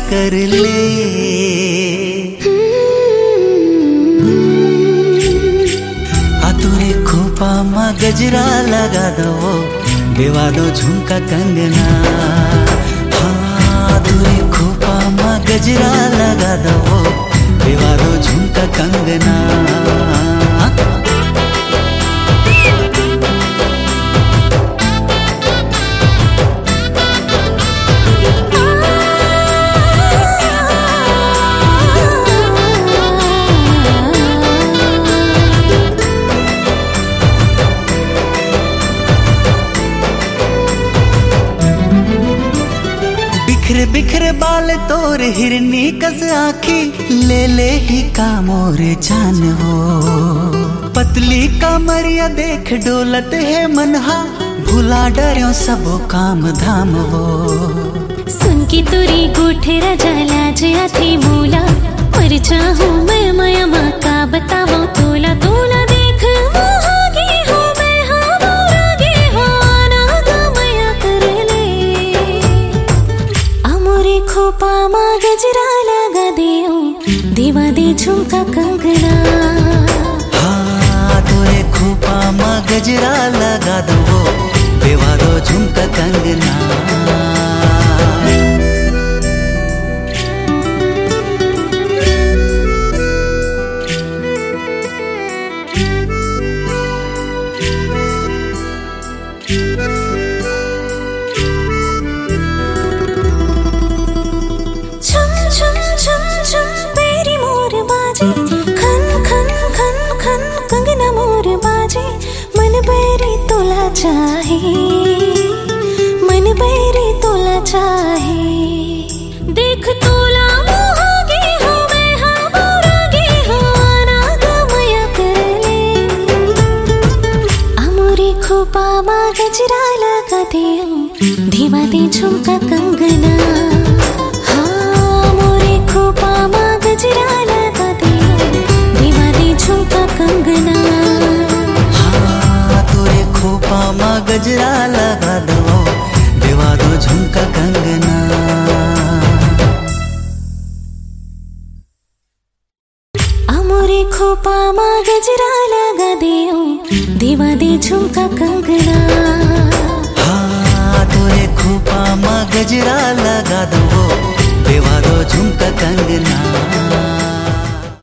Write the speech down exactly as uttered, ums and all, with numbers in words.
कर ले। आतुरे खोपा मा गजरा लगा दो, देवा दो झुमका कंगना। हाँ तुरे खोपा मा गजरा लगा दो, देवा दो झुमका कंगना। बिखरे बिखरे बाल तोर हिरनी कस आखी, ले ले ही का मोर जान वो। पतली कमरिया देख डोलत है मनहा, भुला डरियो सबो काम धाम वो। सुन की तुरी गुठे रजाला जया थी मूला, पर चाहूं मैं माया माँ का बताओ तोला। तोला देख मोहागी हो मैं, हाँ मोरागी हो ना गा माया कर ले। अमोरे खोपा माँ गजरा लगा दियो, देवा दे झुमका कंगना। हाँ तोरे खोपा माँ गजरा लगा दो, देवा दो झुमका कंगना। चाहे मन बैरी तोला चाहे, देख तोला मोहागी हो मैं, हाँ मोरागी हो ना गा माया कर ले। अमोरे खोपा मा गजरा लगा दियो, देवा दे झुमका कंगना। हाँ मोरे खोपा मा गजरा लगा दियो, देवा दे झुमका कंगना। खोपा मा गजरा लगा दो, देवा दो झुमका कंगना। अमोरे खोपा मा गजरा लगा दियो, देवा दे झुमका कंगना। हाँ तोरे खोपा मा गजरा